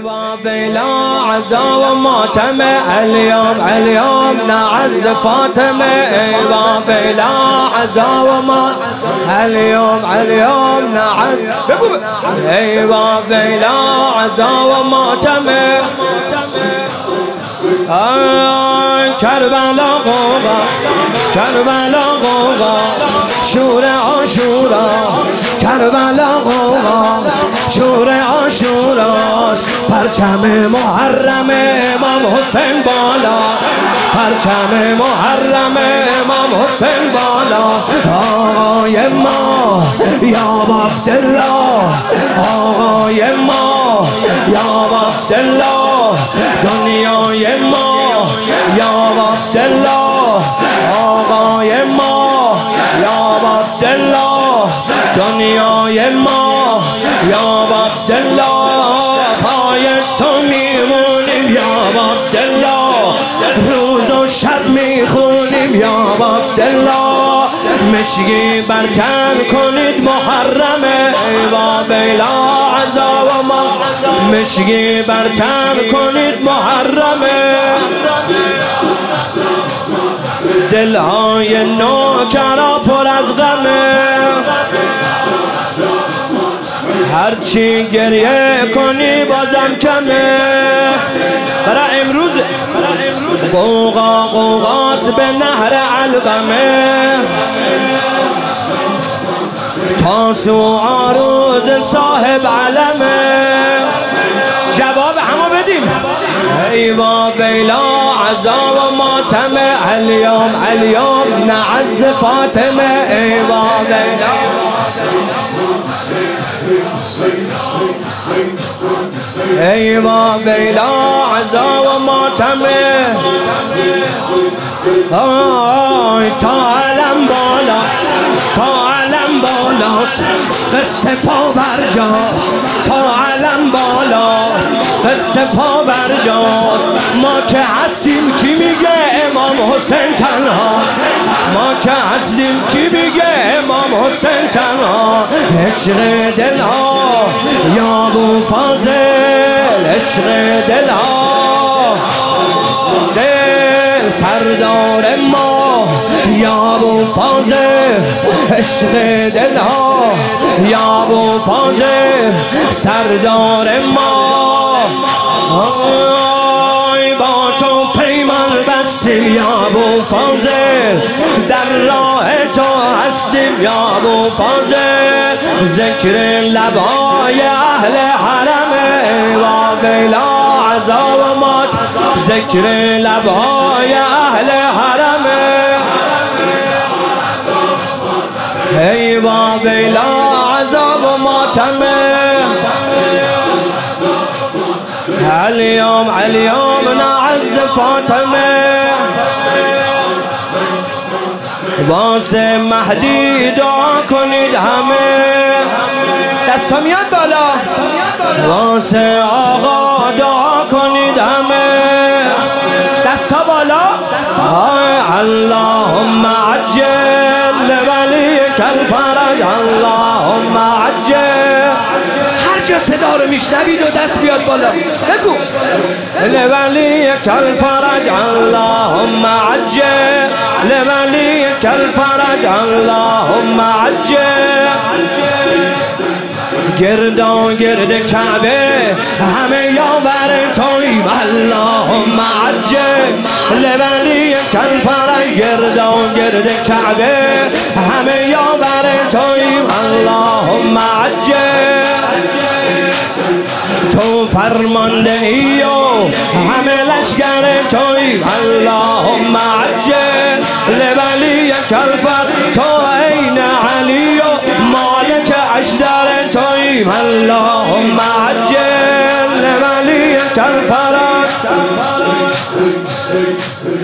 بلا عزا وماتم اليوم نعز فاطمة بلا عزا وماتم اليوم نعز بلا عزا وماتم کربلا غوغا شور عاشورا کربلا غوغا شور عاشورا پرچم محرم امام حسین بالا پرچم محرم امام حسین بالا آقای ما یا عبدالله آقای ما یا عبدالله دنیای ما یا عبدالله آقای ما یا عبدالله دنیای ما یا عبدالله پای تو میمونیم یا عبدالله روز و شب میخونیم یا عبدالله مشگی برتر کنید محرمه با بیلا عزا و ما مشگی برتر کنید محرمه دلهای نوکرا پر از غمه هرچی گریه کنی بازم کمه برای امروز قوقاس به نهر علقمه تاسو عروض صاحب علمه جواب همو بدیم ای با بیلا عزا و ماتم اليوم نعز فاطمه ای با بیلا ای با بیلا عزا و ماتم تا علم بالا قصه پا برجاش تا علم بالا قصه پا برجاش ما که هستیم کی میگه امام حسین تنها ما که هستیم کی میگه امام حسین تنها عشق دلها یا ابو فاضل عشق دلها دل سردار ما یا ابو فاضل عشق دلها یا ابو فاضل سردار ما با تو پیمان بستیم یا ابو فاضل در راه تو هستیم یا ابو فاضل ذکر لبای اهل حرمه و بیلا عزا و مات ذکر لبای اهل حرمه ای با بیلا عزا و ماتمه اليوم نعز فاطمه واسه مهدی دعا کنید همه دستا میاد بالا واسه آقا دعا کنید همه دستا بالا اللهم عجل لولیک الفرج اللهم عجل هر جا صدا رو میشنوید و دست بیاد بالا بگو لولیک الفرج اللهم عجل لولیک الفرج اللهم عجل گردان گرد کعبه همه یاور توییم اللهم عجل لولیک الفرج گردان گرد کعبه همه یاور توییم اللهم عجل تو فرماندهی و همه لشگر توییم اللهم عجل لولیک الفرج تو عین علی و مالک اشدر توییم اللهم عجل لولیک الفرج